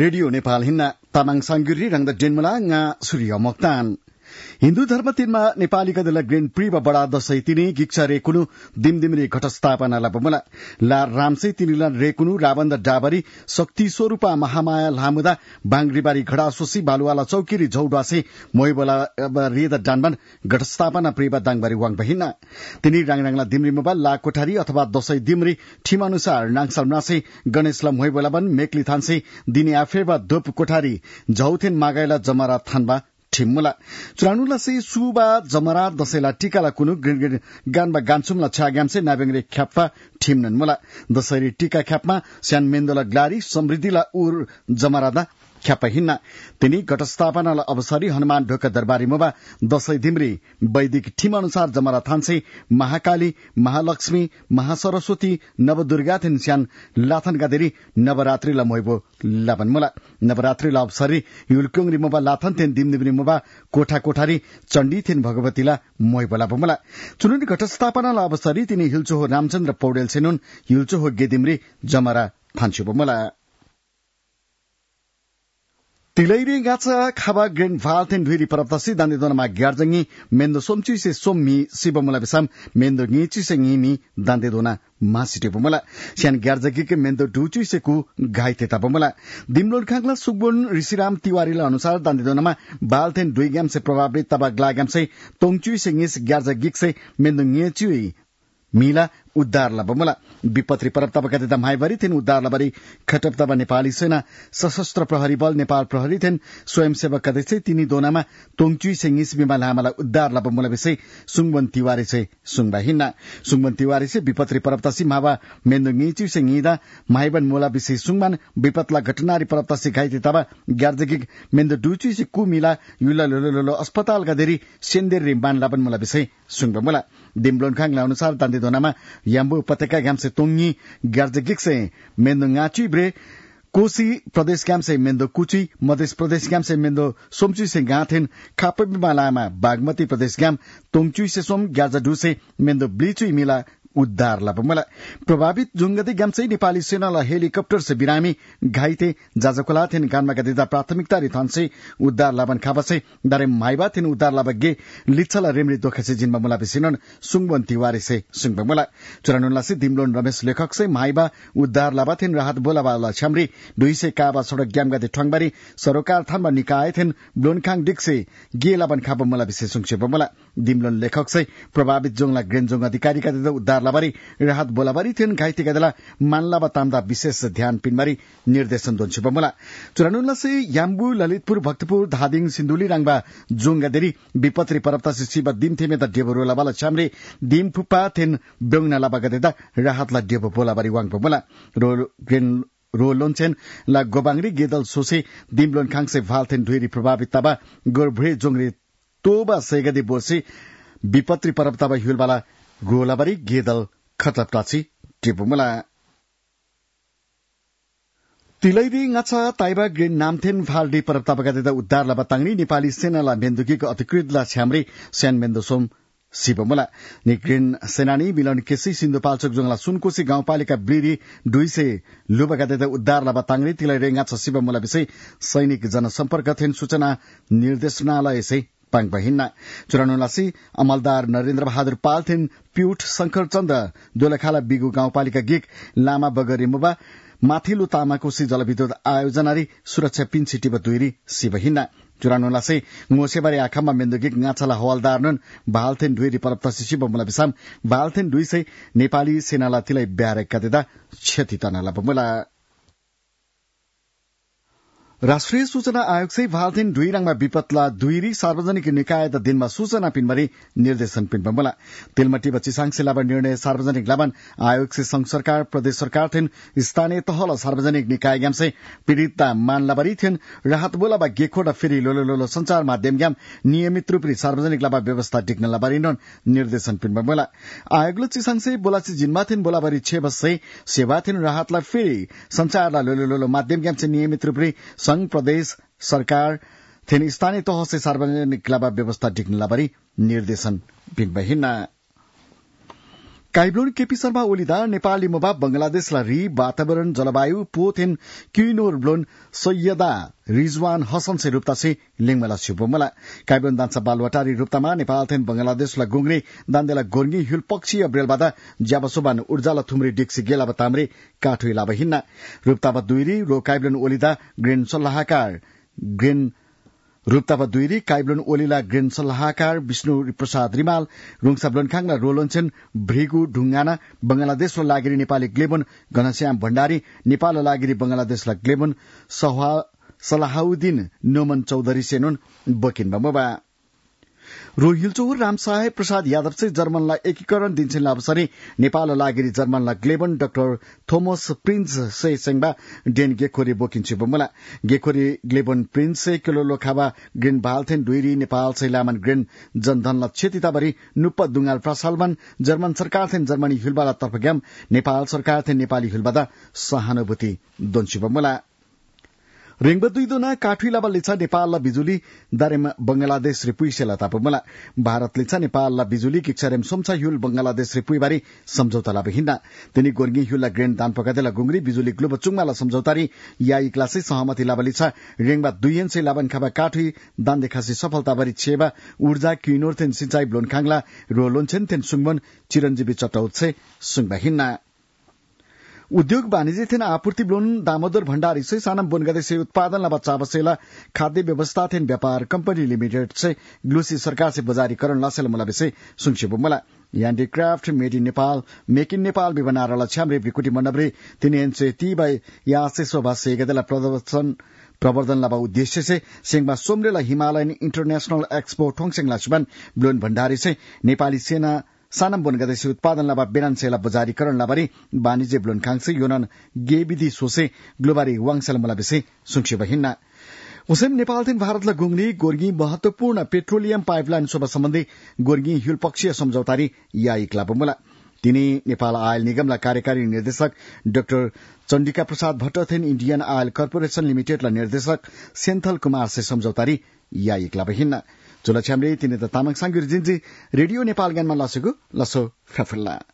radio Nepal हिन्ना तामाङ सांगिरी रंग डेनमला nga सूर्य मोक्तान हिन्दू धर्म तिनमा नेपाली कदला ग्रेन प्रिव बडा दशै तिनी गिक्सा रेकुनु दिमदिमरी घटस्थापना लबमला ला रामसै तिनीला रेकुनु रावन्द डाबरी शक्ति स्वरूपा महामाया लामुदा बांग्रीबारी घडासोसी बालुवाला चौकीरी झौडासे मोइबला रेद डानबन घटस्थापना प्रिव दाङबारी वाङ बहिना तिनी राङराङला दिमरी मोबाइल ला कोठारी अथवा दशै दिमरी ठिमानुसार नाङसाल नासे गणेशला मोइबलाबन मेकली थान्से दिनी आफेबा दोप कोठारी झौथेन मागाइला जमरा थानबा ठिम्मुला चुरानुला से सुबा जमरा दशैला टीकाला कुनु गानबा गान्छुमला छाग्यामसे नाबेङरे ख्याप्पा ठिम्नन मुला दशैरी टीका ख्यापमा स्यान मेन्दोला ग्लारी समृद्धिला उर जमरादा ख्याप्पा हिन्ना तिनी घटस्थापनाला अवसरी हनुमान ढोका दरबारी मोबा दशै दिमरी वैदिक ठिम अनुसार जमरा थान्से महाकाली महालक्ष्मी महासरस्वती नवदुर्गा थिन स्यान लाथन गादेरी नवरात्रिला मोइबो लाबन मुला नवरात्रिला अवसरी युलकुङरी मोबा लाथन थिन दिमदिमरी मोबा कोठा कोठारी चण्डी थिन भगवतीला मोइबो लाबमुला चुनुनी घटस्थापनाला अवसरी तिनी हिल्चोहो रामचन्द्र पौडेल सेनुन हिल्चोहो गेदिमरी जमरा थान्चुबमुला तिलैरी गाचा खाबा ग्रेन भालथेन ढुरी परप्तसी दान्देदोनमा ग्यार्जंगी मेन्दो सोमची से सोम्मी शिवमुला बिसाम मेन्दो ङीची से ङीमी दान्देदोना मासिटेबुमला स्यान ग्यार्जगी के मेन्दो डुची से कु घाइते तबमुला दिमलोड खांगला सुगबुन ऋषिराम तिवारीला अनुसार दान्देदोनमा भालथेन दुई ग्याम से प्रभावित तबा ग्लाग्याम से तोङची से ङीस ग्यार्जगिक से मेन्दो ङीची मीला उद्धार लबमुला विपत्री परब तबका देता माइबरी थिन उद्धार लबरी खटप तब नेपाली सेना सशस्त्र प्रहरी बल नेपाल प्रहरी थिन स्वयंसेवक कदेसे तिनी दोनामा तोङचुई से ङिस बिमा लामाला उद्धार लबमुला विषय सुङबन तिवारी से सुङबा हिन्ना सुङबन तिवारी से विपत्री परब तसी मावा मेन्दो ङिचु से ङिदा माइबन मोला विषय सुङमान विपतला घटनारी परब तसी घाइते तब ग्यार्जगिक मेन्दो डुचु से कुमिला युला लोलो अस्पताल गदेरी सेन्देर रिम्बान लाबन मोला विषय सुङबमुला दिमलोन खाङला अनुसार दान्दी दोनामा याम्बु उपत्यका ग्याम से तोङी ग्यार्जगिक से मेन्दो ङाची ब्रे कोशी प्रदेश ग्याम से मेन्दो कुची मध्य प्रदेश ग्याम से मेन्दो सोमची से गाथेन खापबिमा लामा बागमती प्रदेश ग्याम तोङचुई से सोम ग्यार्जडु से मेन्दो ब्लिचुई मिला उद्धार लबमुला प्रभावित जुंगती ग्यामसे नेपाली सेनाला हेलिकप्टर से बिरामी घाइते जाजकोला थिन गानमा गदिदा प्राथमिकता रिथानसे उद्धार लाबन खाबसे दारे माइबा थिन उद्धार लाबगे लिच्छला रेमरी दोखसे जिनमा मुला बिसिनन सुङबन तिवारी से सुङबमुला चुरानुला से दिमलोन रमेश लेखक से माइबा उद्धार लाबा थिन राहत बोलावाला छमरी दुई से काबा सडक ग्याम गदे ठंगबारी सरोकार थानमा निकाय थिन ब्लोनखाङ डिक से गे लाबन खाब मुला बिसे सुङसे बमुला दिमलोन लेखक से प्रभावित जोंगला ग्रेन जोंग अधिकारी का देदा उद्धार लाबारी राहत बोलाबारी थिन घाइते गदला मानलाबा तामदा विशेष ध्यान पिनबारी निर्देशन दोन छिबमुला चुरानुला से याम्बु ललितपुर भक्तपुर धादिङ सिन्धुली राङबा जोंगदेरी विपत्री परप्ता से शिव दिम थेमे द डेबो लाबाला छामरे दिम फुपा थिन बेङना लाबा गदेदा राहतला डेबो बोलाबारी वाङ बमुला रो लोनचेन ला गोबांगरी गेदल सोसे दिमलोन खाङसे भालथेन ढुरी प्रभावित तबा गोरभ्रे जोंगरे तोबा सेगदी बोर्से विपत्री परब तबा हुलबाला गोलाबारी गेदल खतपटाची टिपुमुला तिलैरी ngacha ताइबा ग्रेन नामथेन भालडी परब तबका देदा उद्धार लबा ताङनी नेपाली सेनाला मेन्दुकीको अधिकृतला छ्यामरे स्यान मेन्दोसोम शिवमुला निग्रेन सेनानी मिलन केसी सिन्धुपाल्चोक जोंगला सुनकोशी गाउँपालिका ब्रिरी डुइसे लुबका देदा उद्धार लबा ताङनी तिलैरी ngacha शिवमुला विषय सैनिक जनसम्पर्क थिन सूचना निर्देशनालय से पाङबा हिन्ना चुरानुलासी अमलदार नरेन्द्र बहादुर पाल थिन प्युठ शंकर चन्द दोलखाला बिगु गाउँपालिका गिक लामा बगरी मुबा माथिल्लो तामाकोशी जलविद्युत आयोजनारी सुरक्षा पिनसिटीब दुईरी शिव हिन्ना चुरानुलासे ngoseबारी आखामा मेन्दुगिक ngaचाला हवालदार नन भालथेन दुईरी परप्तसी शिव मुला बिसाम भालथेन दुई से नेपाली सेनाला तिलै ब्यारेक कदेदा क्षति तनाला बमुला राष्ट्रिय सूचना आयोग से भालथेन दुई रङमा विपतला दुईरी सार्वजनिक निकाय द दिनमा सूचना पिनमरी निर्देशन पिनबमुला तिलमटी बच्ची सांगसे लाबा निर्णय सार्वजनिक लाबन आयोग से संघ सरकार प्रदेश सरकार थिन स्थानीय तहल सार्वजनिक निकाय ग्याम से पीड़ितता मानलाबारी थिन राहत बोलाबा गेखोडा फेरि लोलो संचार माध्यम ग्याम नियमित रूपरी सार्वजनिक लाबा व्यवस्था टिक्न लाबारी नन निर्देशन पिनबमुला आयोगले चिसाङसे बोलाची जिनमा थिन बोलाबारी छे बसे सेवा थिन राहतला फेरि संचारला लोलो माध्यम ग्याम से नियमित रूपरी संघ प्रदेश सरकार थिन स्थानीय तह से सार्वजनिक लाभा व्यवस्था टिक्न लाबारी निर्देशन पिनबहिना काइब्लोन केपी शर्मा ओलीदा नेपाली मुबा बंगलादेशलाई री वातावरण जलवायु पोथेन क्युनोर ब्लोन सैयदा रिजवान हसन से रूपता से लिंगमला शिवमला काइब्लोन दान्सा बालवटारी रूपतामा नेपाल थेन बंगलादेशलाई गुंग्रे दान्देला गोर्गी हुल पक्षी अब्रेलबादा ज्याबसोबान ऊर्जाला थुम्री डिक्सी गेला बताम्रे काठुई लाभ हिन्ना रूपताबा दुईरी रो काइब्लोन ओलीदा ग्रेन सल्लाहकार ग्रेन रूपताबा दुईरी काइब्लोन ओलीला ग्रेन सल्लाहकार विष्णु प्रसाद रिमाल रुङसा ब्लोनखाङला रोलन्छन् भृगु ढुङ्गाना बंगलादेशलाई लागिरी नेपाली ग्लेबन घनश्याम भण्डारी नेपाल लागिरी बंगलादेशलाई ग्लेबन सलाहुद्दिन नोमन चौधरी सेनुन बकिन बमबा रोहिलचौर रामसाहे प्रसाद यादव चाहिँ जर्मनलाई एकीकरण दिन्छन् अवसरी नेपाल लागिरी जर्मनलाई ग्लेबन डाक्टर थोमस प्रिन्स से सेंगबा डेन गेखोरी बोकिन्छ बमला गेखोरी ग्लेबन प्रिन्स से किलोलो खाबा ग्रेन भालथेन डुइरी नेपाल सैलामन ग्रेन जनधनला क्षतिताबरी नुप्प दुंगाल प्रासालमन जर्मन सरकार थेन जर्मनी हुलबाला तर्फ ग्याम नेपाल सरकार थेन नेपाली हुलबादा सहानुभूति दोन्छु बमला रेंगबा दुईदोना काठुई लाबा लिचा नेपालला बिजुली दारेम बंगलादेश रिपुइसेला तापमला भारत लिचा नेपालला बिजुली किक्सरेम सोमसा हुल बंगलादेश रिपुइबारी सम्झौता लाभ हिन्ना तिनी गोर्गी हुलला ग्रेन दान पकादेला गुंग्री बिजुली ग्लोब चुङमाला सम्झौतारी याई क्लासै सहमति लाबा लिचा रेंगबा दुईयनसे लाबन खाबा काठुई दान देखासी सफलताबारी छेबा ऊर्जा क्युनोर थेन सिंचाई ब्लोनखाङला रोलोन्छेन थेन सुङमन चिरञ्जीवी चटौत्से सुङबा हिन्ना उद्योग वाणिज्य थेन आपूर्ति ब्लोन दामोदर भण्डारी से सानम बोनगदे से उत्पादन ला बच्चा बसेला खाद्य व्यवस्था थेन व्यापार कंपनी लिमिटेड से ग्लूसी सरकार से बजारीकरण लासेल मला विषय सुंक्षेप मला handicraft made in Nepal make in Nepal विवनारला छ्याम्रे विकुटी मण्डबरे तिनी एनसे ती बाई या से शोभा से गदला प्रवर्धन लाभा उद्देश्य से सेंगमा सोमरेला हिमालयन इंटरनेशनल एक्सपो ठोङसेंगला सुबन ब्लोन भण्डारी से नेपाली सेना सानम बोनगदेशी उत्पादन लाभा बेनान सेला बजारीकरण लाबारी वाणिज्य ब्लोन खाङसे योनन गेविधि सोसे ग्लोबारी वाङसेल मला विषय सुंक्षेप हिन्ना उसेम नेपाल थेन भारतलाई गुंग्री गोर्गी महत्वपूर्ण पेट्रोलियम पाइपलाइन शोभा सम्बन्धी गोर्गी हुल पक्षीय सम्झौतारी या इक्ला बमुला तिनी नेपाल आयल निगमला कार्यकारी निर्देशक डाक्टर चण्डिका प्रसाद भट्ट थेन इण्डियन आयल कर्पोरेशन लिमिटेडला निर्देशक सेन्थल कुमार से सम्झौतारी या इक्ला हिन्ना चुला छ्याम्रे तिनी त तामाङ सांगिर जिन्जी रेडियो नेपाल ज्ञानमा लसेको लसो फ्याफुल्ला